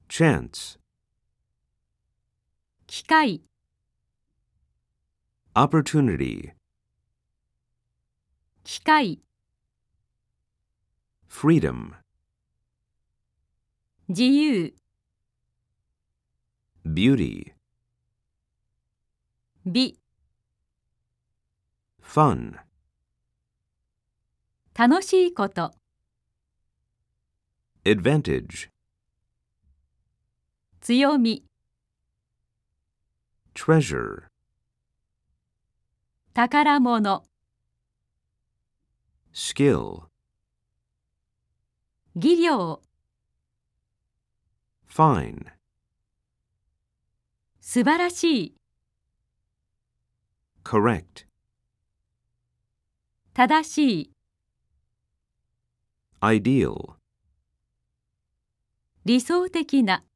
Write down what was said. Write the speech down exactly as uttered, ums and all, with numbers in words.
chance, 機会、 opportunity, 機会、 freedom, 自由、 beauty, 美、 fun, 楽しいこと、 advantage, 強み、 treasure, 宝物、 skill, 技量、 fine, 素晴らしい、 correct, 正しい、 ideal, 理想的な。